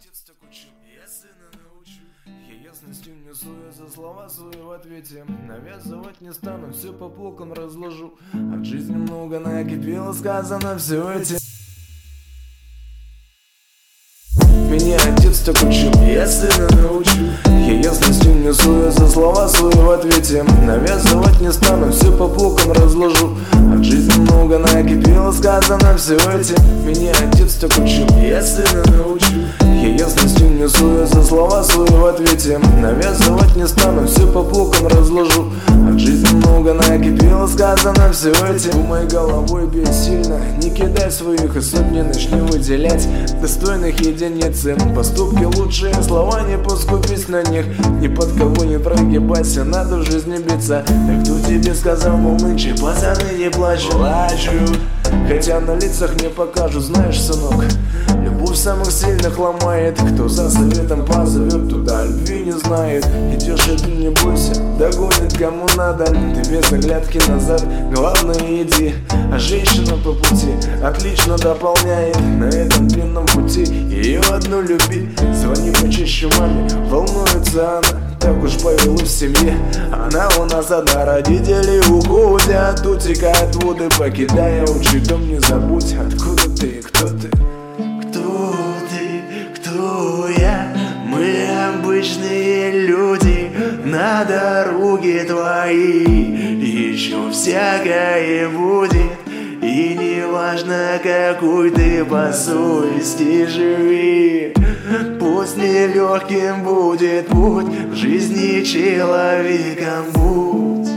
отец так учил, я сына научу. Я ясностью несу, я за слова свои в ответе. Навязывать не стану, все по полкам разложу. От жизни много накипело, сказано все эти. Меня отец так учил, я сына научу. Я ясностью несу, я за слова свои в ответе. Навязывать не стану, все по полкам разложу. От жизни много накипело, сказано все эти. Меня отец так учил, я сына научу. Я ясностью несу, я за слова свои в ответе. Навязывать не стану, все по полкам разложу. От жизни много накипело, сказано все эти. Думай головой, бей сильно, не кидай своих, и сотни начни выделять. Достойных единиц, поступки лучшие, слова не поскупись на них. Ни под кого не прогибайся, надо в жизни биться. Так кто тебе сказал, мол, нынче пацаны не плачут? Плачут, хотя на лицах не покажут. Знаешь, сынок, любовь самых сильных ломает. Кто за советом позовет, туда любви не знает. Идешь один, не бойся, догонит кому надо. Ты без оглядки назад, главное иди. А женщина по пути отлично дополняет. На этом длинном пути ее одну люби. Звони почаще маме, волнуется она. Так уж повелось в семье, она у нас одна. Родители уходят, утекают воды, покидая отчий дом. Не забудь, откуда ты и кто ты. Кто ты, кто я? Мы обычные люди. На дороге твоей еще всякое будет. И не важно, какой ты по совести живи. Пусть нелегким будет путь, в жизни человеком будь.